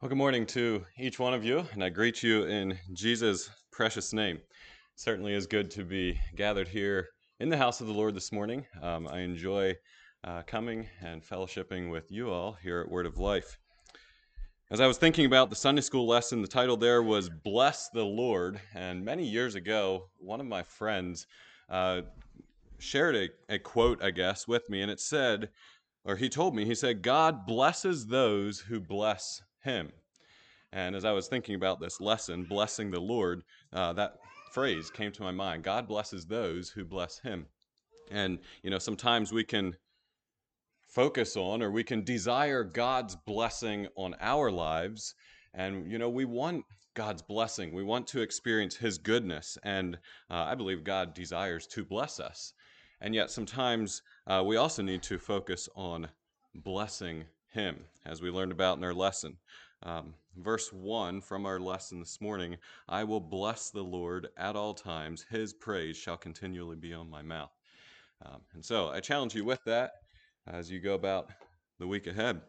Well, good morning to each one of you, and I greet you in Jesus' precious name. Certainly is good to be gathered here in the house of the Lord this morning. I enjoy coming and fellowshipping with you all here at Word of Life. As I was thinking about the Sunday school lesson, the title there was Bless the Lord, and many years ago, one of my friends uh, shared a quote, I guess, with me, and it said, or he told me, he said, God blesses those who bless him. And as I was thinking about this lesson, blessing the Lord, that phrase came to my mind. God blesses those who bless him. And, sometimes we can focus on or we can desire God's blessing on our lives. And, we want God's blessing. We want to experience his goodness. And I believe God desires to bless us. And yet sometimes we also need to focus on blessing him, as we learned about in our lesson. Verse 1 from our lesson this morning, I will bless the Lord at all times. His praise shall continually be on my mouth. And so I challenge you with that as you go about the week ahead.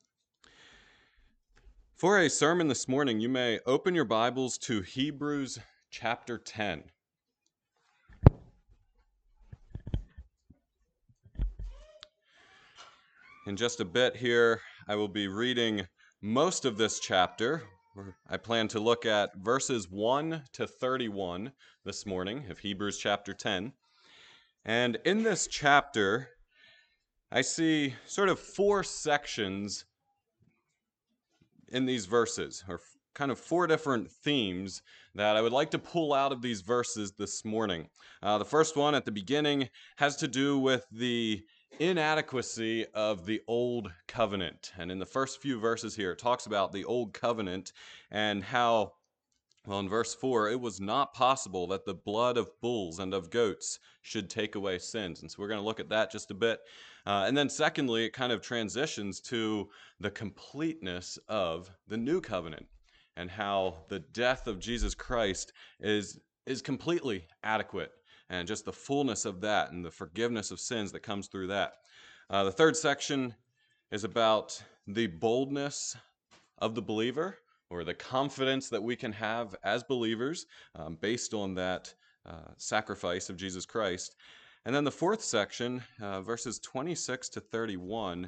For a sermon this morning, you may open your Bibles to Hebrews chapter 10. In just a bit here, I will be reading most of this chapter. I plan to look at verses 1 to 31 this morning of Hebrews chapter 10. And in this chapter, I see sort of four sections in these verses, or kind of four different themes that I would like to pull out of these verses this morning. The first one at the beginning has to do with the inadequacy of the old covenant. And in the first few verses here, it talks about the old covenant and how, well, in verse 4, it was not possible that the blood of bulls and of goats should take away sins. And so we're going to look at that just a bit. And then secondly, it kind of transitions to the completeness of the new covenant and how the death of Jesus Christ is completely adequate, and just the fullness of that and the forgiveness of sins that comes through that. The third section is about the boldness of the believer, or the confidence that we can have as believers based on that sacrifice of Jesus Christ. And then the fourth section, verses 26 to 31,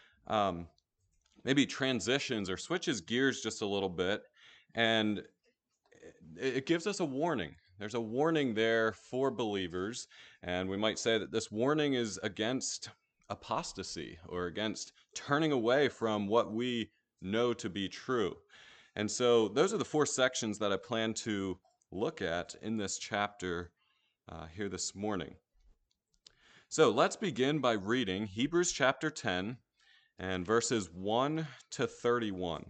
maybe transitions or switches gears just a little bit, and it gives us a warning. There's a warning there for believers, and we might say that this warning is against apostasy, or against turning away from what we know to be true. And so those are the four sections that I plan to look at in this chapter here this morning. So let's begin by reading Hebrews chapter 10 and verses 1 to 31.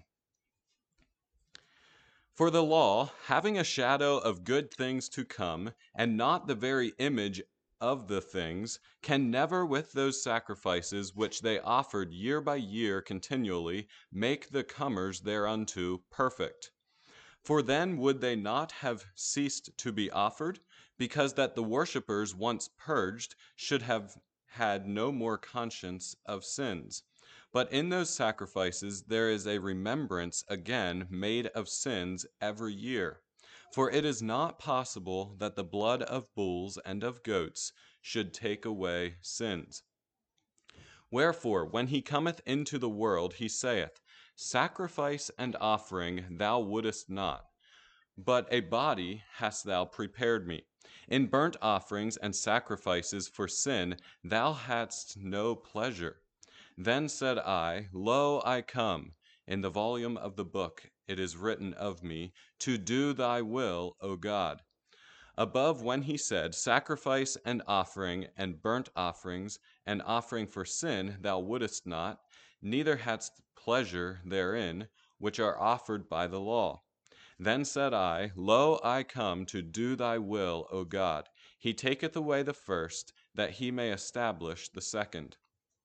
For the law, having a shadow of good things to come, and not the very image of the things, can never with those sacrifices which they offered year by year continually make the comers thereunto perfect. For then would they not have ceased to be offered, because that the worshippers once purged should have had no more conscience of sins. But in those sacrifices there is a remembrance again made of sins every year. For it is not possible that the blood of bulls and of goats should take away sins. Wherefore, when he cometh into the world, he saith, Sacrifice and offering thou wouldest not, but a body hast thou prepared me. In burnt offerings and sacrifices for sin thou hadst no pleasure. Then said I, Lo, I come. In the volume of the book it is written of me, to do thy will, O God. Above, when he said, Sacrifice and offering and burnt offerings and offering for sin thou wouldest not, neither hadst pleasure therein, which are offered by the law. Then said I, Lo, I come to do thy will, O God. He taketh away the first, that he may establish the second.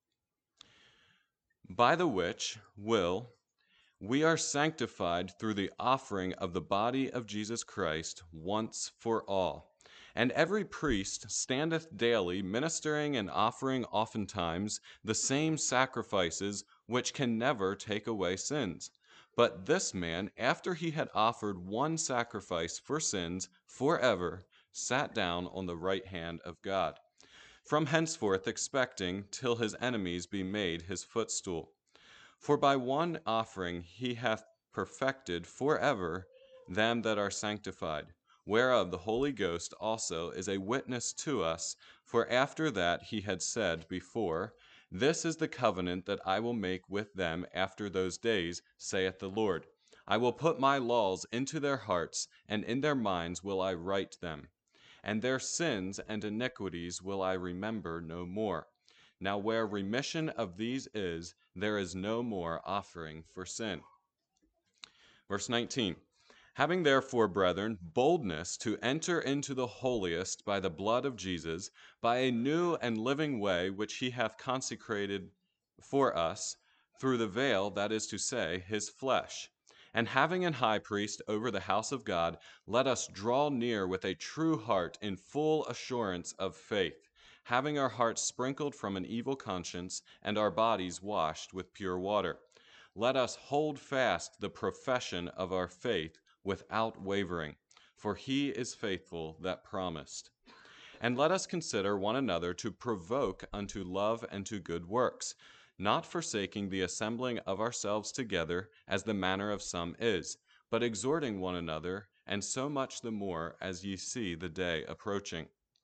By the which will we are sanctified through the offering of the body of Jesus Christ once for all. And every priest standeth daily ministering and offering oftentimes the same sacrifices which can never take away sins. But this man, after he had offered one sacrifice for sins forever, sat down on the right hand of God, from henceforth expecting till his enemies be made his footstool. For by one offering he hath perfected forever them that are sanctified, whereof the Holy Ghost also is a witness to us. For after that he had said before, This is the covenant that I will make with them after those days, saith the Lord. I will put my laws into their hearts, and in their minds will I write them. And their sins and iniquities will I remember no more. Now where remission of these is, there is no more offering for sin. Verse 19. Having therefore, brethren, boldness to enter into the holiest by the blood of Jesus, by a new and living way which he hath consecrated for us, through the veil, that is to say, his flesh. And having an high priest over the house of God, let us draw near with a true heart in full assurance of faith, having our hearts sprinkled from an evil conscience, and our bodies washed with pure water. Let us hold fast the profession of our faith without wavering, for he is faithful that promised. And let us consider one another to provoke unto love and to good works, not forsaking the assembling of ourselves together, as the manner of some is, but exhorting one another, and so much the more as ye see the day approaching.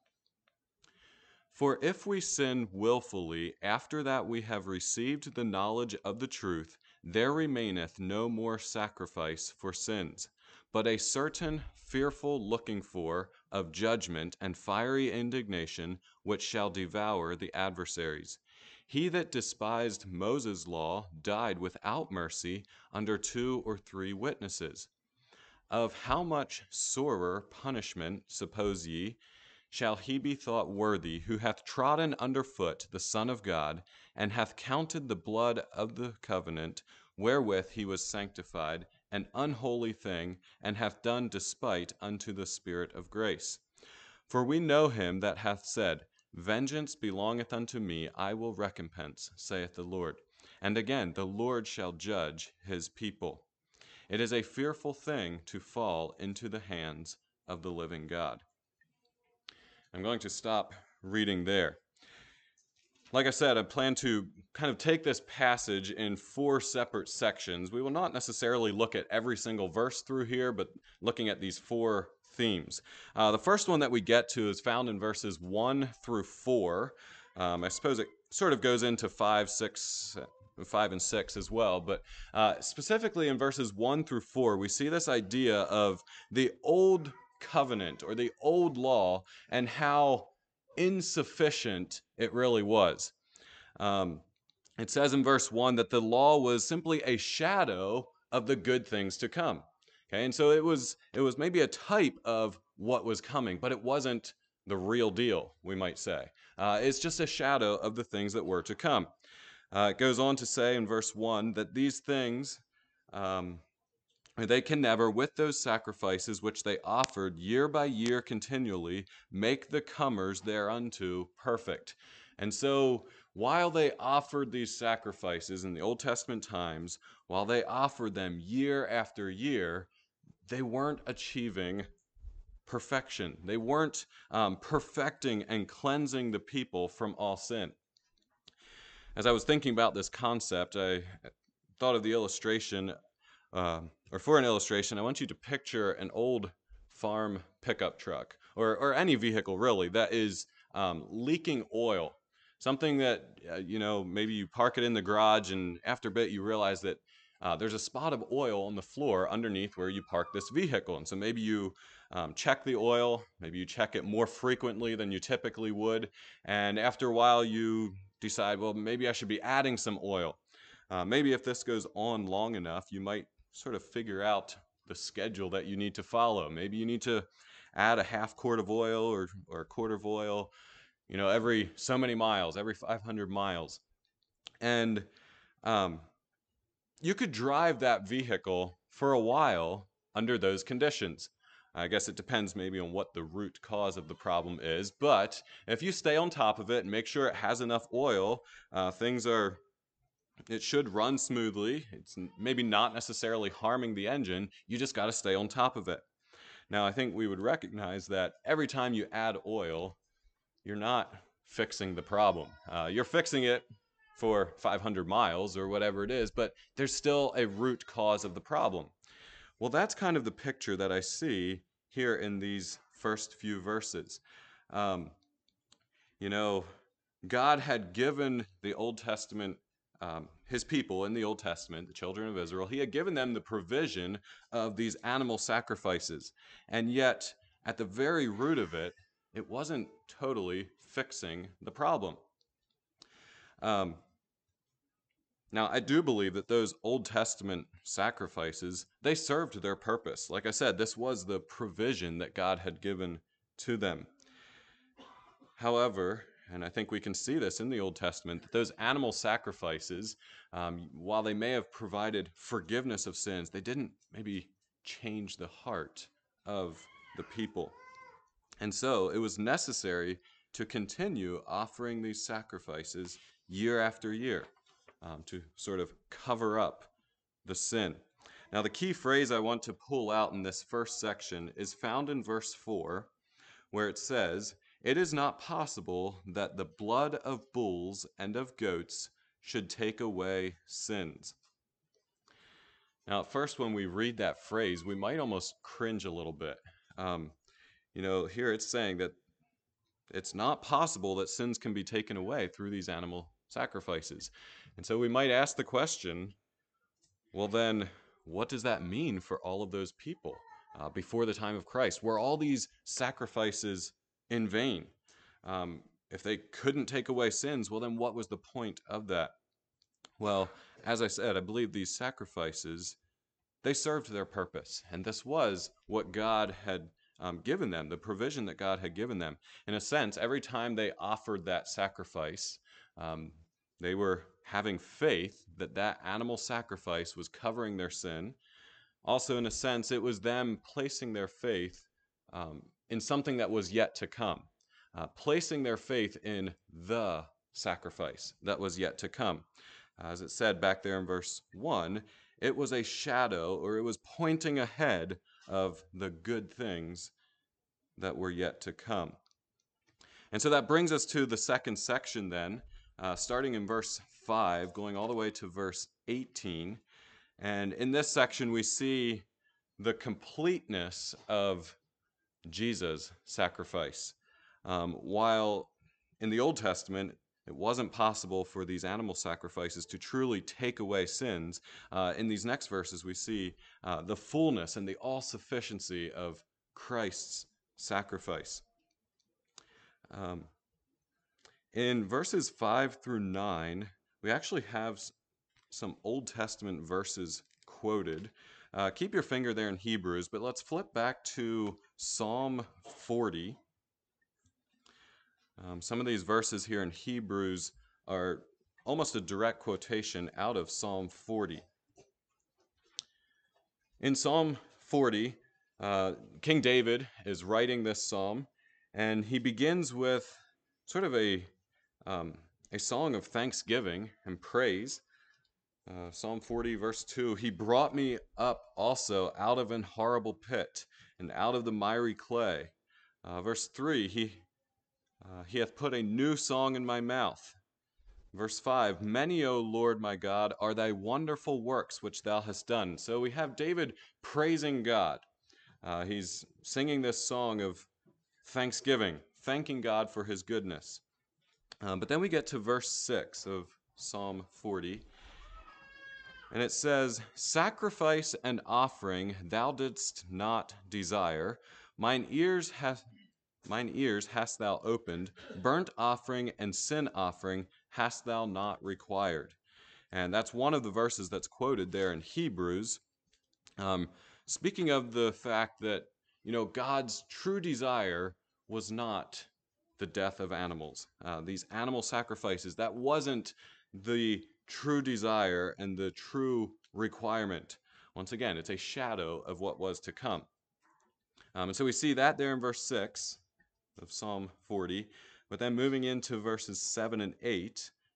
For if we sin wilfully after that we have received the knowledge of the truth, there remaineth no more sacrifice for sins, but a certain fearful looking for of judgment and fiery indignation, which shall devour the adversaries. He that despised Moses' law died without mercy under 2 or 3 witnesses. Of how much sorer punishment, suppose ye, shall he be thought worthy who hath trodden under foot the Son of God, and hath counted the blood of the covenant wherewith he was sanctified an unholy thing, and hath done despite unto the Spirit of grace? For we know him that hath said, Vengeance belongeth unto me, I will recompense, saith the Lord. And again, the Lord shall judge his people. It is a fearful thing to fall into the hands of the living God. I'm going to stop reading there. Like I said, I plan to kind of take this passage in 4 separate sections. We will not necessarily look at every single verse through here, but looking at these 4 themes. The first one that we get to is found in verses 1 through 4. I suppose it sort of goes into 5, 6, 5 and 6 as well, but specifically in verses 1 through 4, we see this idea of the old covenant or the old law and how insufficient it really was. It says in verse 1 that the law was simply a shadow of the good things to come. Okay, and so it was maybe a type of what was coming, but it wasn't the real deal, we might say. It's just a shadow of the things that were to come. It goes on to say in verse 1 that these things, they can never, with those sacrifices which they offered year by year continually, make the comers thereunto perfect. And so while they offered these sacrifices in the Old Testament times, while they offered them year after year, they weren't achieving perfection. They weren't perfecting and cleansing the people from all sin. As I was thinking about this concept, I thought of the illustration, or for an illustration, I want you to picture an old farm pickup truck, or any vehicle really, that is leaking oil. Something that, maybe you park it in the garage, and after a bit you realize that there's a spot of oil on the floor underneath where you park this vehicle. And so maybe you check the oil, maybe you check it more frequently than you typically would, and after a while you decide, well, maybe I should be adding some oil. Maybe if this goes on long enough, you might sort of figure out the schedule that you need to follow. Maybe you need to add a half quart of oil or a quart of oil, every so many miles, every 500 miles. And you could drive that vehicle for a while under those conditions. I guess it depends maybe on what the root cause of the problem is, but if you stay on top of it and make sure it has enough oil, things are It should run smoothly. It's maybe not necessarily harming the engine. You just got to stay on top of it. Now, I think we would recognize that every time you add oil, you're not fixing the problem. You're fixing it for 500 miles or whatever it is, but there's still a root cause of the problem. Well, that's kind of the picture that I see here in these first few verses. Um, you know, God had given the Old Testament, his people in the Old Testament, the children of Israel, he had given them the provision of these animal sacrifices. And yet, at the very root of it, it wasn't totally fixing the problem. Um, Now, I do believe that those Old Testament sacrifices, they served their purpose. Like I said, this was the provision that God had given to them. However, and I think we can see this in the Old Testament, that those animal sacrifices, while they may have provided forgiveness of sins, they didn't maybe change the heart of the people. And so it was necessary to continue offering these sacrifices year after year to sort of cover up the sin. Now, the key phrase I want to pull out in this first section is found in verse 4, where it says, "It is not possible that the blood of bulls and of goats should take away sins." Now, at first, when we read that phrase, we might almost cringe a little bit. Here it's saying that it's not possible that sins can be taken away through these animal sacrifices. And so we might ask the question, well, then, what does that mean for all of those people before the time of Christ? Were all these sacrifices in vain? If they couldn't take away sins, well, then what was the point of that? Well, as I said, I believe these sacrifices, they served their purpose. And this was what God had given them, the provision that God had given them. In a sense, every time they offered that sacrifice, um, they were having faith that that animal sacrifice was covering their sin. Also, in a sense, it was them placing their faith in something that was yet to come, placing their faith in the sacrifice that was yet to come. As it said back there in verse 1, it was a shadow, or it was pointing ahead of the good things that were yet to come. And so that brings us to the second section then, starting in verse 5, going all the way to verse 18. And in this section, we see the completeness of Jesus' sacrifice. While in the Old Testament, it wasn't possible for these animal sacrifices to truly take away sins. In these next verses, we see the fullness and the all-sufficiency of Christ's sacrifice. In verses 5 through 9, we actually have some Old Testament verses quoted. Keep your finger there in Hebrews, but let's flip back to Psalm 40. Some of these verses here in Hebrews are almost a direct quotation out of Psalm 40. In Psalm 40, King David is writing this psalm, and he begins with sort of a song of thanksgiving and praise. Psalm 40, verse 2, "He brought me up also out of an horrible pit, and out of the miry clay." Verse 3, he hath put a new song in my mouth. Verse 5, "Many, O Lord my God, are thy wonderful works which thou hast done." So we have David praising God. He's singing this song of thanksgiving, thanking God for his goodness. But then we get to verse 6 of Psalm 40. And it says, "Sacrifice and offering thou didst not desire. Mine ears hast thou opened. Burnt offering and sin offering hast thou not required." And that's one of the verses that's quoted there in Hebrews. Speaking of the fact that, God's true desire was not the death of animals. These animal sacrifices, that wasn't the true desire and the true requirement. Once again, it's a shadow of what was to come. And so we see that there in verse 6 of Psalm 40. But then moving into verses 7 and 8,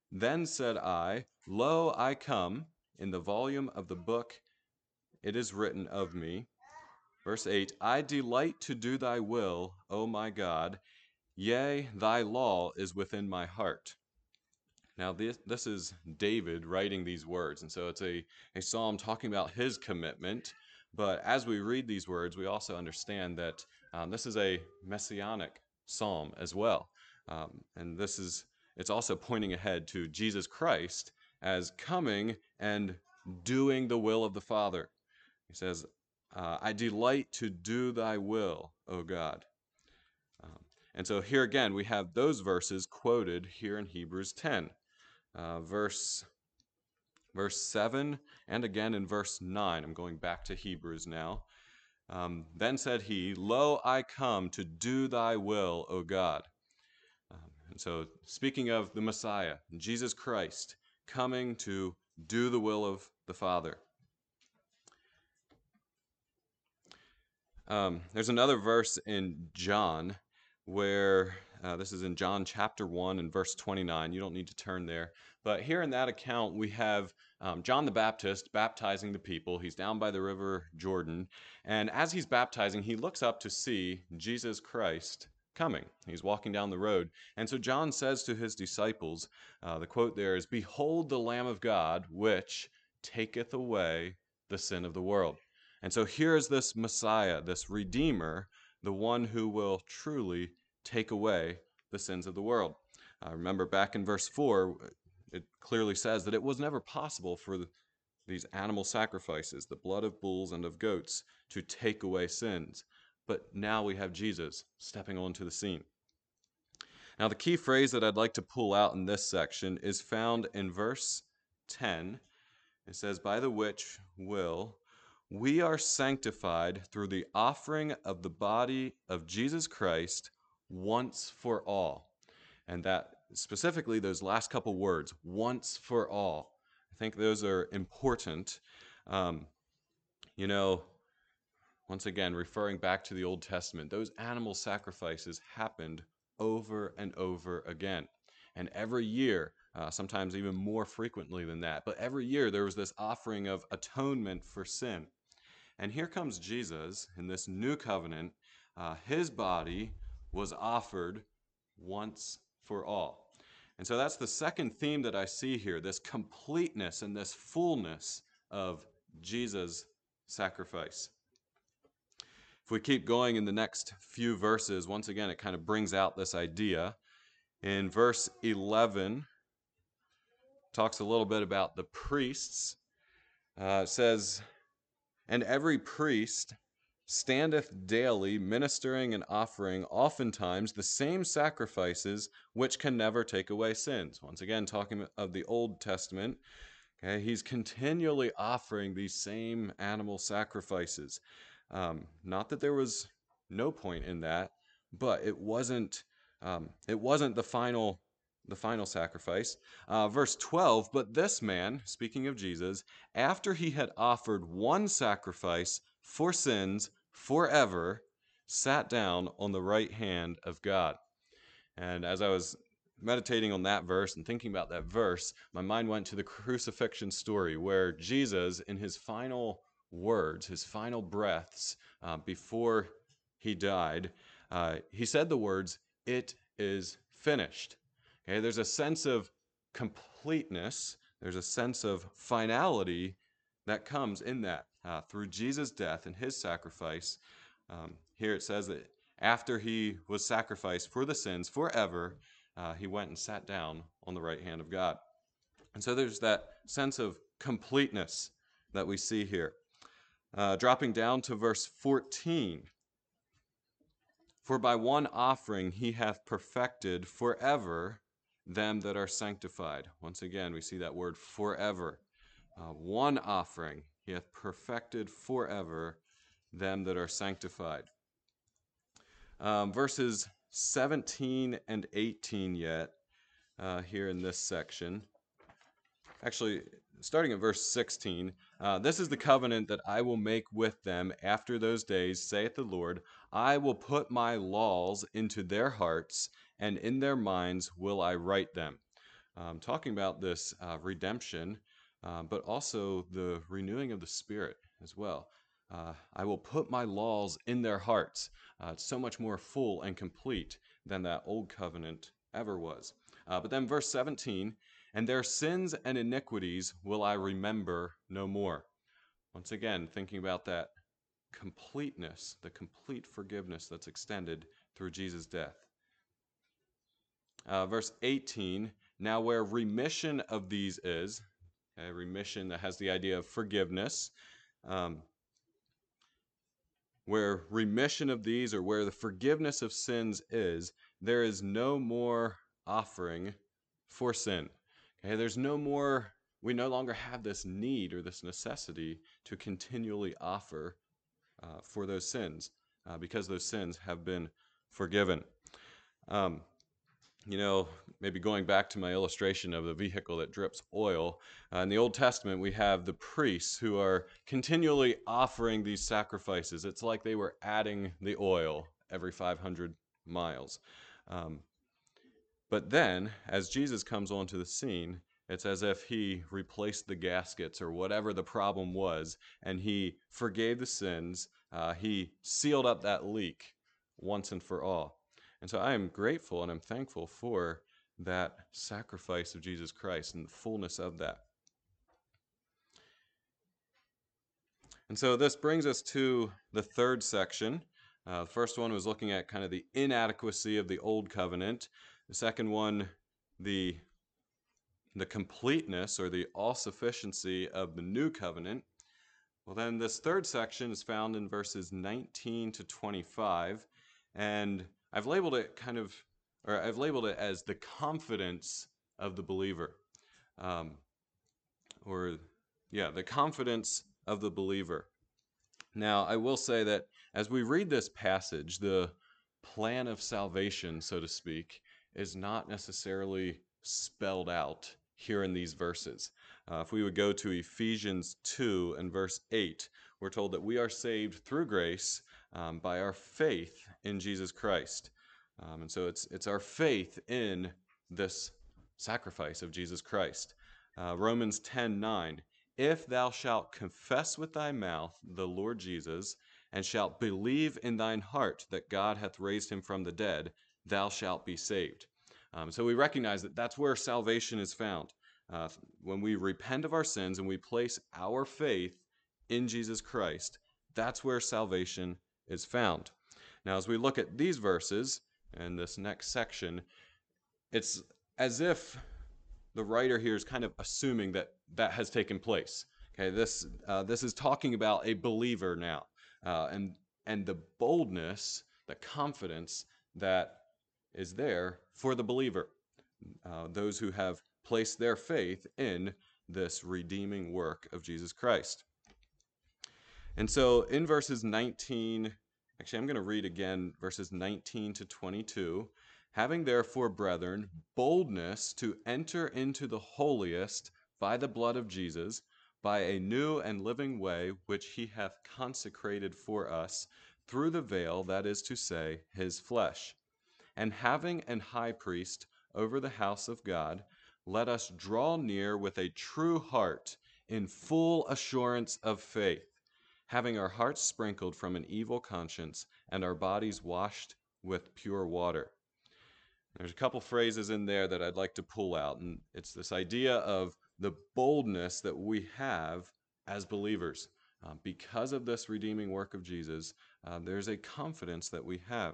Then said I, Lo, I come. In the volume of the book it is written of me. Verse 8, I delight to do thy will, O my God. Yea, thy law is within my heart. Now, this is David writing these words, and so it's a psalm talking about his commitment. But as we read these words, we also understand that this is a messianic psalm as well. And it's also pointing ahead to Jesus Christ as coming and doing the will of the Father. He says, I delight to do thy will, O God. Um, and so here again, we have those verses quoted here in Hebrews 10. Verse 7 and again in verse 9. I'm going back to Hebrews now. Then said he, Lo, I come to do thy will, O God. And so speaking of the Messiah, Jesus Christ, coming to do the will of the Father. There's another verse in John where this is in John chapter 1 and verse 29. You don't need to turn there. But here in that account, we have John the Baptist baptizing the people. He's down by the river Jordan. And as he's baptizing, he looks up to see Jesus Christ coming. He's walking down the road. And so John says to his disciples, the quote there is, Behold the Lamb of God, which taketh away the sin of the world. And so here is this Messiah, this Redeemer, the one who will truly take away the sins of the world. Remember back in verse 4, it clearly says that it was never possible for these animal sacrifices, the blood of bulls and of goats, to take away sins. But now we have Jesus stepping onto the scene. Now the key phrase that I'd like to pull out in this section is found in verse 10. It says, By the which will we are sanctified through the offering of the body of Jesus Christ once for all. And that specifically, those last couple words, once for all. I think those are important. Once again, referring back to the Old Testament, those animal sacrifices happened over and over again. And every year, sometimes even more frequently than that, but every year there was this offering of atonement for sin. And here comes Jesus in this new covenant. His body was offered once for all. And so that's the second theme that I see here, this completeness and this fullness of Jesus' sacrifice. If we keep going in the next few verses, once again, it kind of brings out this idea. In verse 11, talks a little bit about the priests. It says, And every priest standeth daily ministering and offering oftentimes the same sacrifices which can never take away sins. Once again, talking of the Old Testament, okay, he's continually offering these same animal sacrifices. Not that there was no point in that, but it wasn't the final sacrifice. Verse 12, but this man, speaking of Jesus, after he had offered one sacrifice for sins forever, sat down on the right hand of God. And as I was meditating on that verse and thinking about that verse, my mind went to the crucifixion story where Jesus, in his final words, his final breaths before he died, he said the words, "It is finished." Okay, there's a sense of completeness, there's a sense of finality that comes in that through Jesus' death and his sacrifice. Here it says that after he was sacrificed for the sins forever, he went and sat down on the right hand of God. And so there's that sense of completeness that we see here. Dropping down to verse 14. For by one offering he hath perfected forever them that are sanctified. Once again, we see that word forever. One offering he hath perfected forever them that are sanctified. Verses 17 and 18 yet here in this section. Actually, starting at verse 16, this is the covenant that I will make with them after those days, saith the Lord. I will put my laws into their hearts, and in their minds will I write them. talking about this redemption, but also the renewing of the Spirit as well. I will put my laws in their hearts. It's so much more full and complete than that old covenant ever was. But then verse 17, and their sins and iniquities will I remember no more. Once again, thinking about that completeness, the complete forgiveness that's extended through Jesus' death. Verse 18, now where remission of these is, okay, remission that has the idea of forgiveness, where remission of these, or where the forgiveness of sins is, there is no more offering for sin. Okay, there's no more, we no longer have this need or this necessity to continually offer for those sins because those sins have been forgiven. Maybe going back to my illustration of the vehicle that drips oil, in the Old Testament, we have the priests who are continually offering these sacrifices. It's like they were adding the oil every 500 miles. But then, as Jesus comes onto the scene, it's as if he replaced the gaskets or whatever the problem was, and he forgave the sins. He sealed up that leak once and for all. And so I am grateful and I'm thankful for that sacrifice of Jesus Christ and the fullness of that. And so this brings us to the third section. The first one was looking at kind of the inadequacy of the old covenant. The second one, the completeness or the all-sufficiency of the new covenant. Well, then this third section is found in verses 19 to 25, and I've labeled it as the confidence of the believer, the confidence of the believer. Now, I will say that as we read this passage, the plan of salvation, so to speak, is not necessarily spelled out here in these verses. If we would go to Ephesians 2 and verse 8, we're told that we are saved through grace by our faith in Jesus Christ. And so it's our faith in this sacrifice of Jesus Christ. Romans 10:9, if thou shalt confess with thy mouth the Lord Jesus, and shalt believe in thine heart that God hath raised him from the dead, thou shalt be saved. So we recognize that that's where salvation is found. When we repent of our sins and we place our faith in Jesus Christ, that's where salvation is found. Now, as we look at these verses and this next section, it's as if the writer here is kind of assuming that that has taken place. Okay, this is talking about a believer now, and the boldness, the confidence that is there for the believer, those who have placed their faith in this redeeming work of Jesus Christ. And so in verses 19, actually I'm going to read again verses 19 to 22. Having therefore, brethren, boldness to enter into the holiest by the blood of Jesus, by a new and living way which he hath consecrated for us through the veil, that is to say, his flesh. And having an high priest over the house of God, let us draw near with a true heart in full assurance of faith, having our hearts sprinkled from an evil conscience and our bodies washed with pure water. There's a couple phrases in there that I'd like to pull out, and it's this idea of the boldness that we have as believers. Because of this redeeming work of Jesus, there's a confidence that we have.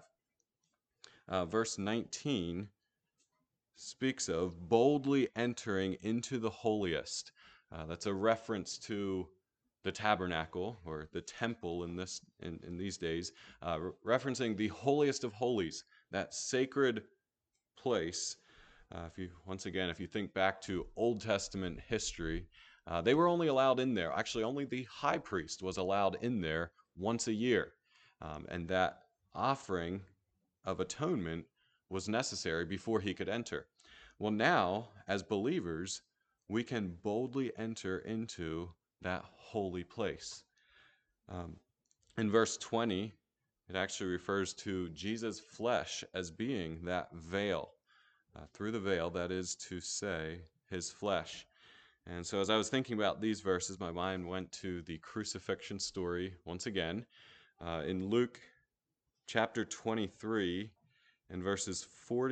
Verse 19 speaks of boldly entering into the holiest. That's a reference to the tabernacle or the temple in these days, referencing the holiest of holies, that sacred place. If you think back to Old Testament history, they were only allowed in there. Actually, only the high priest was allowed in there once a year, and that offering of atonement was necessary before he could enter. Well, now, as believers, we can boldly enter into that holy place. In verse 20, it actually refers to Jesus' flesh as being that veil. through the veil, that is to say, his flesh. And so as I was thinking about these verses, my mind went to the crucifixion story once again. In Luke chapter 23 and verses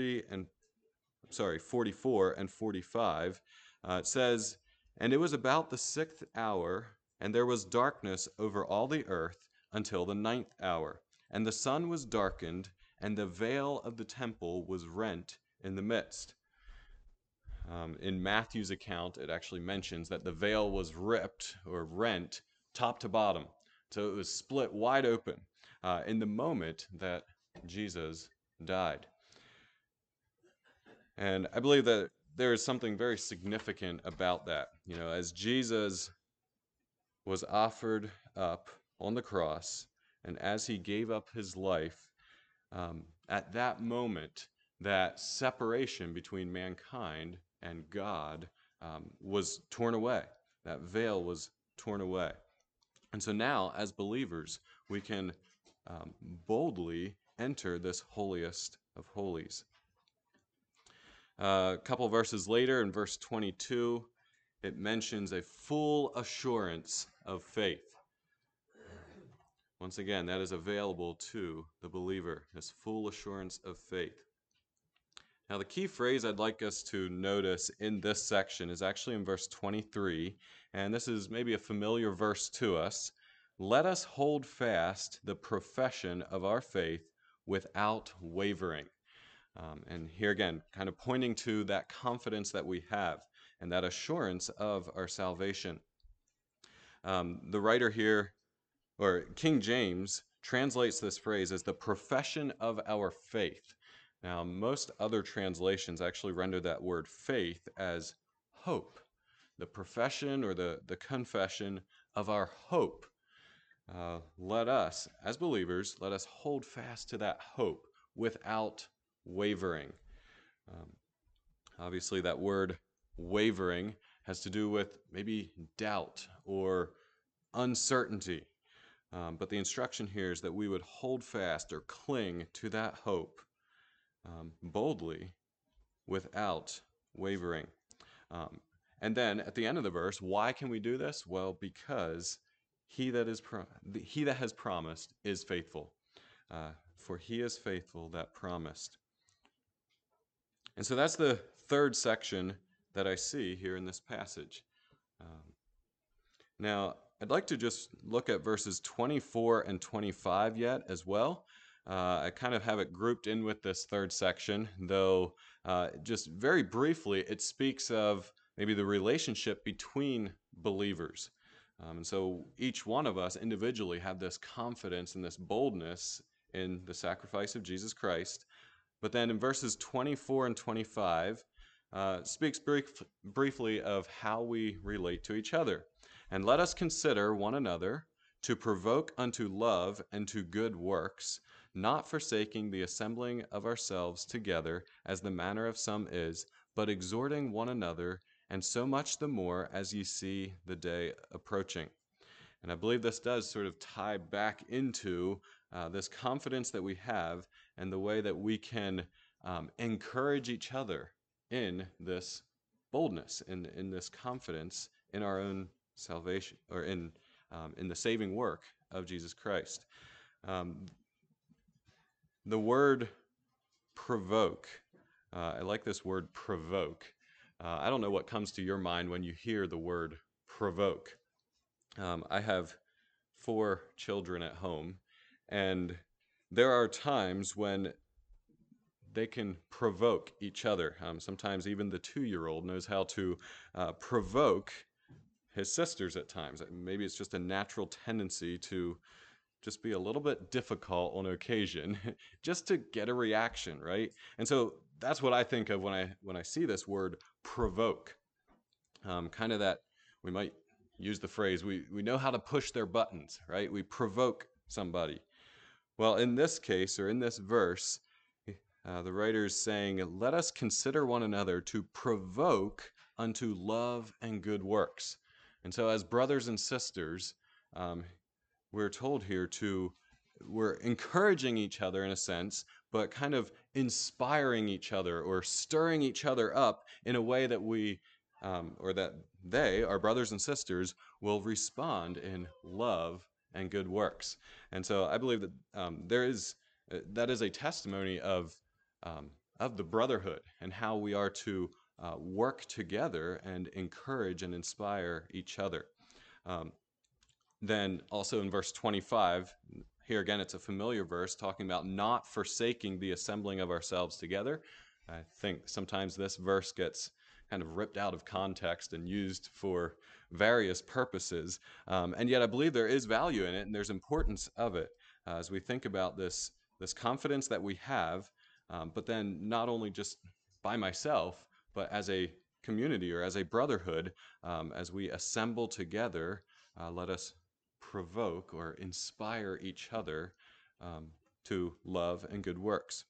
44 and 45, it says, "And it was about the 6th hour, and there was darkness over all the earth until the 9th hour. And the sun was darkened, and the veil of the temple was rent in the midst." In Matthew's account, it actually mentions that the veil was ripped or rent top to bottom. So it was split wide open in the moment that Jesus died. And I believe that there is something very significant about that. You know, as Jesus was offered up on the cross, and as he gave up his life, at that moment, that separation between mankind and God was torn away. That veil was torn away. And so now, as believers, we can boldly enter this holiest of holies. A couple verses later, in verse 22, it mentions a full assurance of faith. Once again, that is available to the believer, this full assurance of faith. Now, the key phrase I'd like us to notice in this section is actually in verse 23, and this is maybe a familiar verse to us. "Let us hold fast the profession of our faith without wavering." And here again, kind of pointing to that confidence that we have and that assurance of our salvation. The writer here, or King James, translates this phrase as the profession of our faith. Now, most other translations actually render that word faith as hope, the profession or the confession of our hope. Let us, as believers, let us hold fast to that hope without wavering. Obviously, that word wavering has to do with maybe doubt or uncertainty. But the instruction here is that we would hold fast or cling to that hope boldly without wavering. And then at the end of the verse, why can we do this? Well, because he that has promised is faithful. For he is faithful that promised. And so that's the third section that I see here in this passage. Now, I'd like to just look at verses 24 and 25 yet as well. I kind of have it grouped in with this third section, though just very briefly, it speaks of maybe the relationship between believers. And so each one of us individually have this confidence and this boldness in the sacrifice of Jesus Christ. But then in verses 24 and 25, speaks briefly of how we relate to each other. "And let us consider one another to provoke unto love and to good works, not forsaking the assembling of ourselves together, as the manner of some is, but exhorting one another, and so much the more as ye see the day approaching." And I believe this does sort of tie back into this confidence that we have and the way that we can encourage each other in this boldness, in this confidence in our own salvation, or in the saving work of Jesus Christ. The word provoke, I like this word provoke. I don't know what comes to your mind when you hear the word provoke. I have 4 children at home, and there are times when they can provoke each other. Sometimes even the 2-year-old knows how to provoke his sisters at times. Maybe it's just a natural tendency to just be a little bit difficult on occasion just to get a reaction, right? And so that's what I think of when I see this word provoke. Kind of that, we might use the phrase, we know how to push their buttons, right? We provoke somebody. Well, in this case, or in this verse, the writer is saying, let us consider one another to provoke unto love and good works. And so as brothers and sisters, we're told here we're encouraging each other in a sense, but kind of inspiring each other or stirring each other up in a way that or that they, our brothers and sisters, will respond in love and good works. And so I believe that that is a testimony of the brotherhood and how we are to work together and encourage and inspire each other. Um, then also in verse 25, here again, it's a familiar verse talking about not forsaking the assembling of ourselves together. I think sometimes this verse gets kind of ripped out of context and used for various purposes. And yet I believe there is value in it and there's importance of it as we think about this confidence that we have, but then not only just by myself, but as a community or as a brotherhood, as we assemble together, let us provoke or inspire each other to love and good works.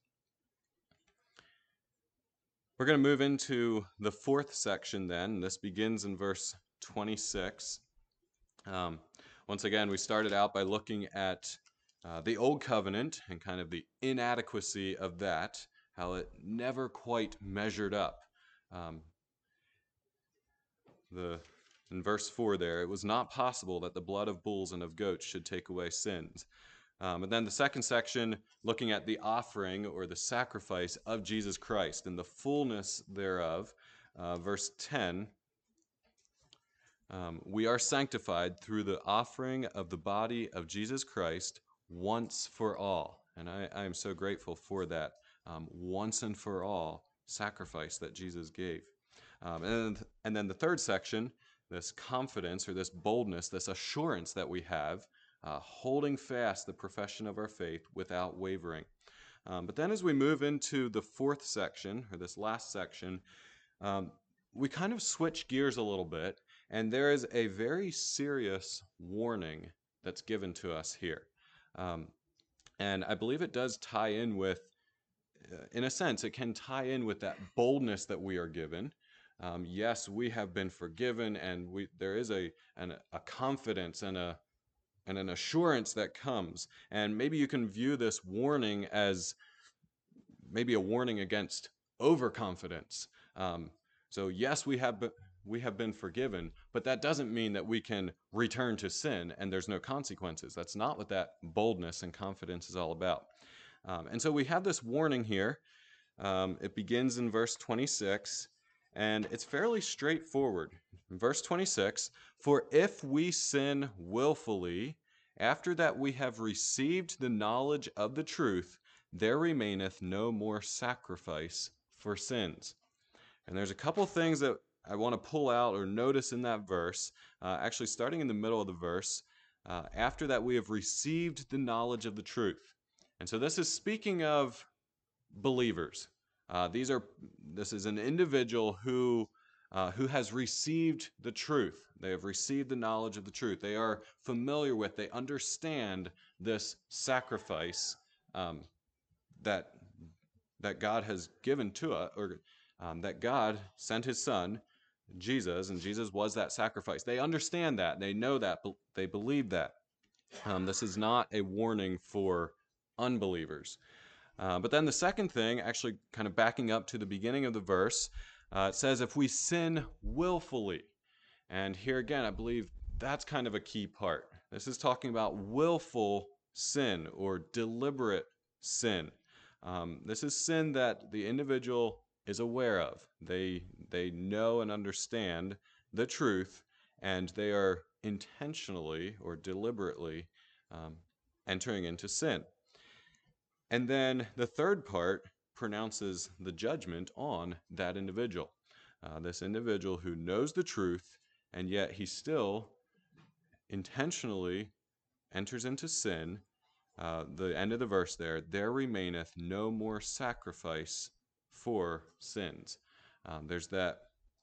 We're going to move into the fourth section then. This begins in verse 26. Once again, we started out by looking at the Old Covenant and kind of the inadequacy of that, how it never quite measured up. In verse 4 there, it was not possible that the blood of bulls and of goats should take away sins. And then the second section, looking at the offering or the sacrifice of Jesus Christ and the fullness thereof. Verse 10, we are sanctified through the offering of the body of Jesus Christ once for all. And I am so grateful for that once and for all sacrifice that Jesus gave. And then the third section, this confidence or this boldness, this assurance that we have, holding fast the profession of our faith without wavering. But then as we move into the fourth section, or this last section, we kind of switch gears a little bit, and there is a very serious warning that's given to us here. And I believe it does tie in with, in a sense, it can tie in with that boldness that we are given. Yes, we have been forgiven, and there is a confidence and an assurance that comes. And maybe you can view this warning as maybe a warning against overconfidence. So yes, we have been forgiven, but that doesn't mean that we can return to sin and there's no consequences. That's not what that boldness and confidence is all about. And so we have this warning here. It begins in verse 26. And it's fairly straightforward. In verse 26, for if we sin willfully, after that we have received the knowledge of the truth, there remaineth no more sacrifice for sins. And there's a couple things that I want to pull out or notice in that verse, actually starting in the middle of the verse, after that we have received the knowledge of the truth. And so this is speaking of believers. This is an individual who has received the truth. They have received the knowledge of the truth. They are familiar with, they understand this sacrifice that God has given to us, or that God sent his son, Jesus, and Jesus was that sacrifice. They understand that. They know that. They believe that. This is not a warning for unbelievers. But then the second thing, actually kind of backing up to the beginning of the verse, it says, if we sin willfully. And here again, I believe that's kind of a key part. This is talking about willful sin or deliberate sin. This is sin that the individual is aware of. They know and understand the truth, and they are intentionally or deliberately entering into sin. And then the third part pronounces the judgment on that individual. This individual who knows the truth, and yet he still intentionally enters into sin. The end of the verse there remaineth no more sacrifice for sins. There's that,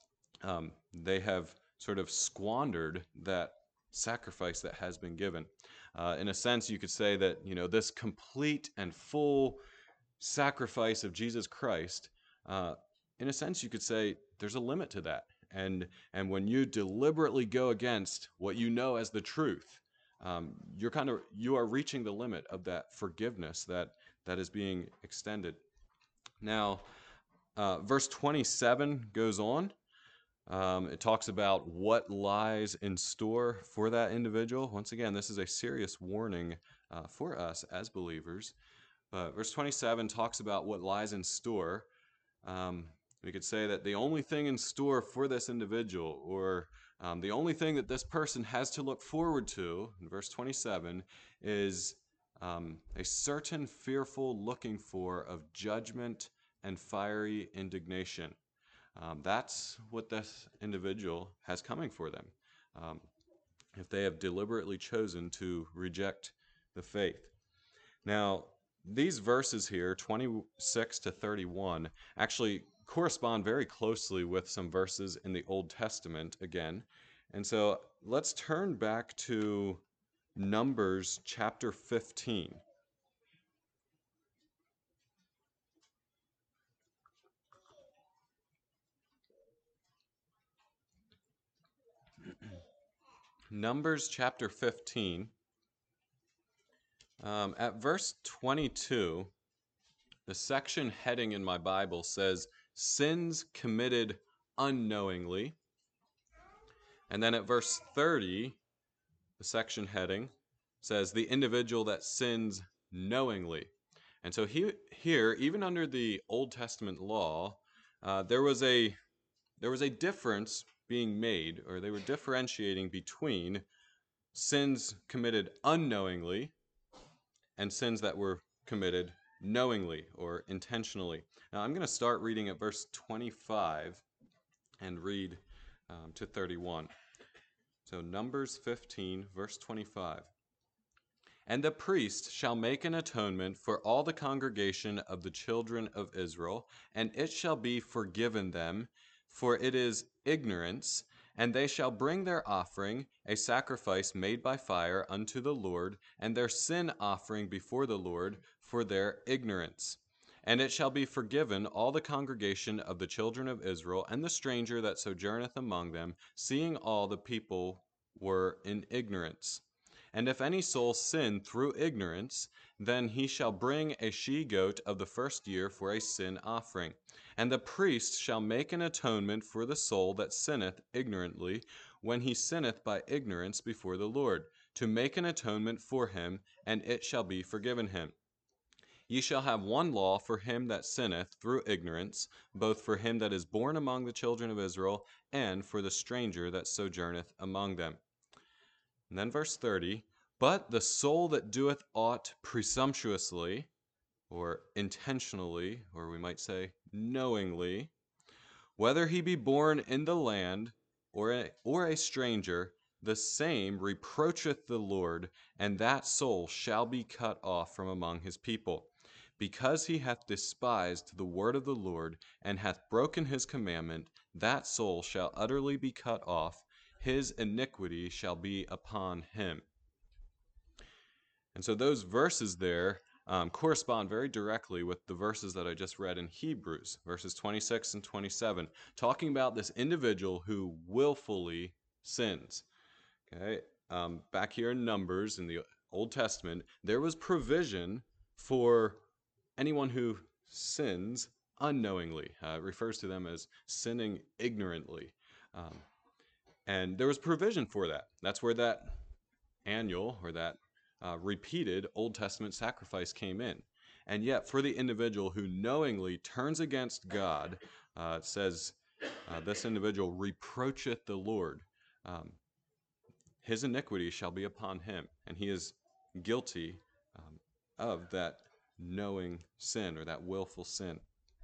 they have sort of squandered that sacrifice that has been given. In a sense, you could say that, this complete and full sacrifice of Jesus Christ, in a sense, you could say there's a limit to that. And when you deliberately go against what you know as the truth, you are reaching the limit of that forgiveness, that that is being extended. Now, verse 27 goes on. It talks about what lies in store for that individual. Once again, this is a serious warning for us as believers. Verse 27 talks about what lies in store. We could say that the only thing in store for this individual, or the only thing that this person has to look forward to, in verse 27, is a certain fearful looking for of judgment and fiery indignation. That's what this individual has coming for them if they have deliberately chosen to reject the faith. Now, these verses here, 26 to 31, actually correspond very closely with some verses in the Old Testament again. And so let's turn back to Numbers chapter 15. Numbers chapter 15. At verse 22, the section heading in my Bible says, sins committed unknowingly. And then at verse 30, the section heading says, the individual that sins knowingly. And so here, even under the Old Testament law, there was a difference being made, or they were differentiating between sins committed unknowingly and sins that were committed knowingly or intentionally. Now I'm going to start reading at verse 25 and read to 31. So Numbers 15, verse 25. And the priest shall make an atonement for all the congregation of the children of Israel, and it shall be forgiven them, for it is ignorance. And they shall bring their offering, a sacrifice made by fire unto the Lord, and their sin offering before the Lord for their ignorance. And it shall be forgiven all the congregation of the children of Israel, and the stranger that sojourneth among them, seeing all the people were in ignorance. And if any soul sin through ignorance, then he shall bring a she-goat of the first year for a sin offering. And the priest shall make an atonement for the soul that sinneth ignorantly, when he sinneth by ignorance before the Lord, to make an atonement for him, and it shall be forgiven him. Ye shall have one law for him that sinneth through ignorance, both for him that is born among the children of Israel, and for the stranger that sojourneth among them. And then verse 30, but the soul that doeth aught presumptuously, or intentionally, or we might say knowingly, whether he be born in the land or a stranger, the same reproacheth the Lord, and that soul shall be cut off from among his people. Because he hath despised the word of the Lord, and hath broken his commandment, that soul shall utterly be cut off, his iniquity shall be upon him. And so those verses there correspond very directly with the verses that I just read in Hebrews, verses 26 and 27, talking about this individual who willfully sins. Okay, back here in Numbers in the Old Testament, there was provision for anyone who sins unknowingly. It refers to them as sinning ignorantly. And there was provision for that. That's where that annual or that repeated Old Testament sacrifice came in. And yet, for the individual who knowingly turns against God, it says, this individual reproacheth the Lord. His iniquity shall be upon him, and he is guilty of that knowing sin or that willful sin.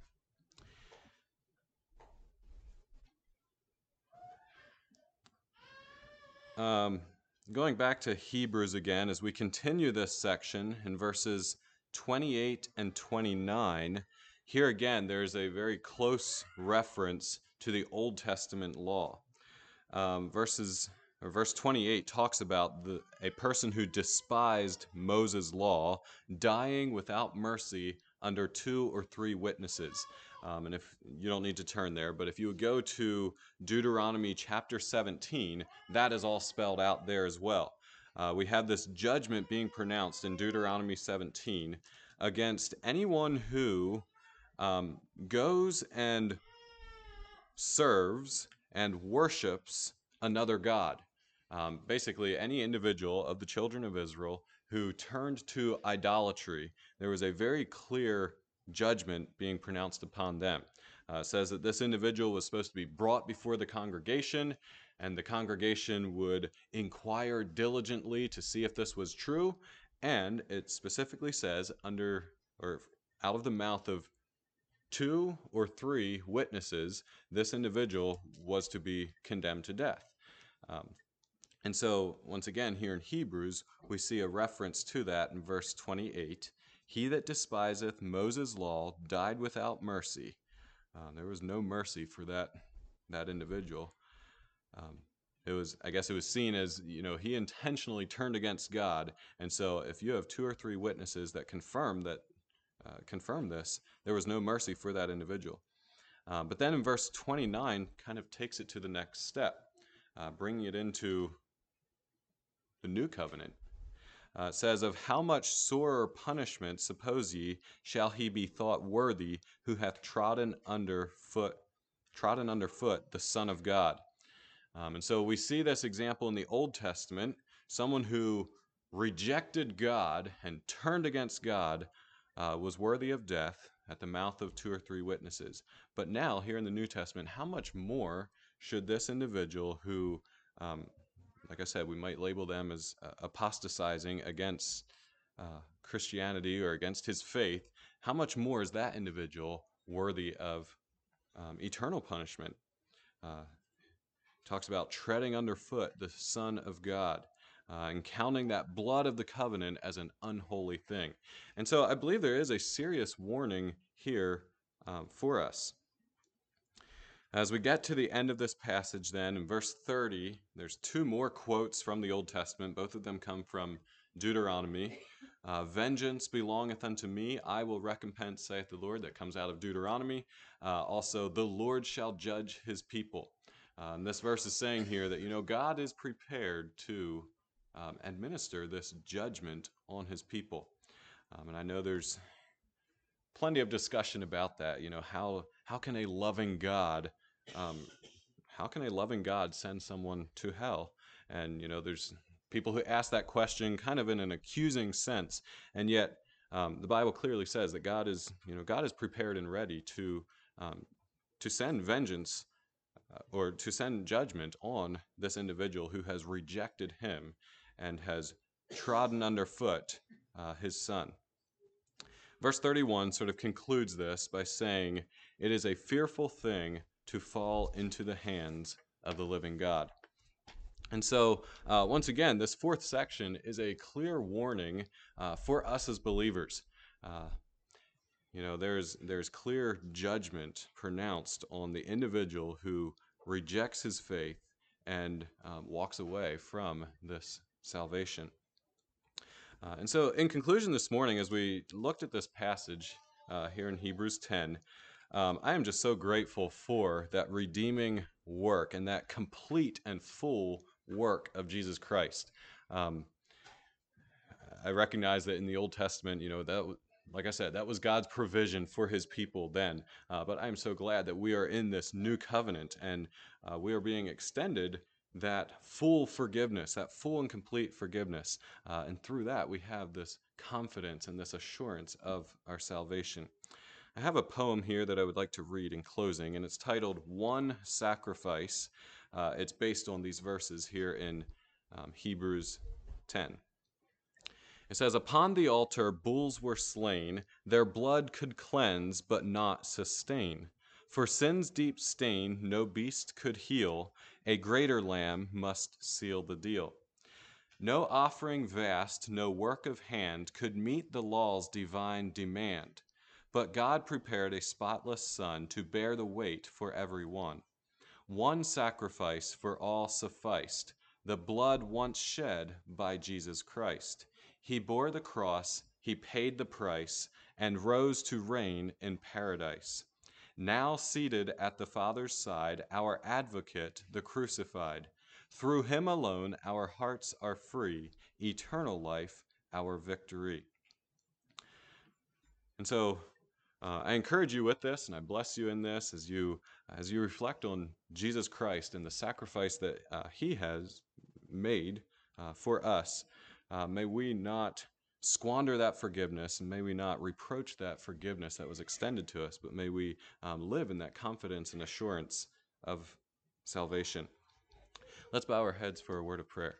Going back to Hebrews again, as we continue this section in verses 28 and 29, here again there's a very close reference to the Old Testament law. Verse 28 talks about a person who despised Moses' law dying without mercy under 2 or 3 witnesses. And if you don't need to turn there, but if you would go to Deuteronomy chapter 17, that is all spelled out there as well. We have this judgment being pronounced in Deuteronomy 17 against anyone who goes and serves and worships another god. Basically, any individual of the children of Israel who turned to idolatry, there was a very clear judgment being pronounced upon them. It says that this individual was supposed to be brought before the congregation, and the congregation would inquire diligently to see if this was true. And it specifically says, under or out of the mouth of 2 or 3 witnesses, this individual was to be condemned to death. Um, and so, once again, here in Hebrews, we see a reference to that in verse 28. He that despiseth Moses' law died without mercy. There was no mercy for that individual. I guess it was seen as, he intentionally turned against God. And so if you have 2 or 3 witnesses that confirm this, there was no mercy for that individual. But then in verse 29 kind of takes it to the next step, bringing it into the new covenant. It says, of how much sorer punishment, suppose ye, shall he be thought worthy who hath trodden under foot the Son of God. And so we see this example in the Old Testament, someone who rejected God and turned against God was worthy of death at the mouth of 2 or 3 witnesses. But now, here in the New Testament, how much more should this individual who, like I said, we might label them as apostatizing against Christianity or against his faith, how much more is that individual worthy of eternal punishment? Talks about treading underfoot the Son of God. And counting that blood of the covenant as an unholy thing. And so I believe there is a serious warning here for us. As we get to the end of this passage then, in verse 30, there's 2 more quotes from the Old Testament. Both of them come from Deuteronomy. Vengeance belongeth unto me, I will recompense, saith the Lord. That comes out of Deuteronomy. Also, the Lord shall judge his people. And this verse is saying here that, God is prepared to administer this judgment on his people. And I know there's plenty of discussion about that. How can a loving God send someone to hell? And there's people who ask that question kind of in an accusing sense, and yet the Bible clearly says that God is prepared and ready to send vengeance or to send judgment on this individual who has rejected him and has trodden underfoot his Son. Verse 31 sort of concludes this by saying, it is a fearful thing to fall into the hands of the living God. And so, once again, this 4th section is a clear warning for us as believers. There's clear judgment pronounced on the individual who rejects his faith and walks away from this salvation. And so, in conclusion this morning, as we looked at this passage here in Hebrews 10, I am just so grateful for that redeeming work and that complete and full work of Jesus Christ. I recognize that in the Old Testament, like I said, that was God's provision for his people then. But I'm so glad that we are in this new covenant and we are being extended that full forgiveness, that full and complete forgiveness. And through that, we have this confidence and this assurance of our salvation. I have a poem here that I would like to read in closing, and it's titled One Sacrifice. It's based on these verses here in Hebrews 10. It says, upon the altar bulls were slain, their blood could cleanse but not sustain. For sin's deep stain no beast could heal, a greater lamb must seal the deal. No offering vast, no work of hand could meet the law's divine demand. But God prepared a spotless Son to bear the weight for every one. One sacrifice for all sufficed, the blood once shed by Jesus Christ. He bore the cross, he paid the price, and rose to reign in paradise. Now seated at the Father's side, our advocate, the crucified. Through him alone our hearts are free, eternal life our victory. And so I encourage you with this, and I bless you in this as you reflect on Jesus Christ and the sacrifice that He has made for us. May we not squander that forgiveness, and may we not reproach that forgiveness that was extended to us, but may we live in that confidence and assurance of salvation. Let's bow our heads for a word of prayer.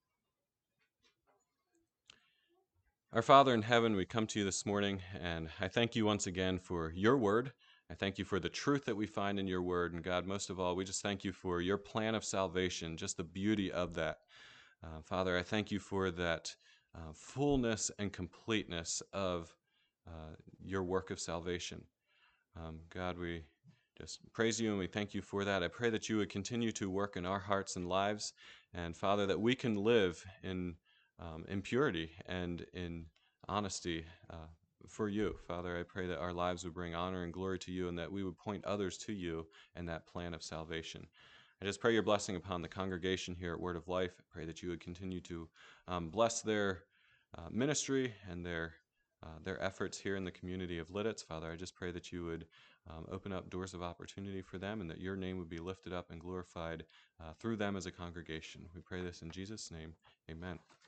Our Father in heaven, we come to you this morning, and I thank you once again for your word. I thank you for the truth that we find in your word. And God, most of all, we just thank you for your plan of salvation, just the beauty of that. Father, I thank you for that fullness and completeness of your work of salvation. God, we just praise you and we thank you for that. I pray that you would continue to work in our hearts and lives, and Father, that we can live in purity and in honesty for you. Father, I pray that our lives would bring honor and glory to you, and that we would point others to you and that plan of salvation. I just pray your blessing upon the congregation here at Word of Life. I pray that you would continue to bless their ministry and their efforts here in the community of Lidditz. Father, I just pray that you would open up doors of opportunity for them, and that your name would be lifted up and glorified through them as a congregation. We pray this in Jesus' name. Amen.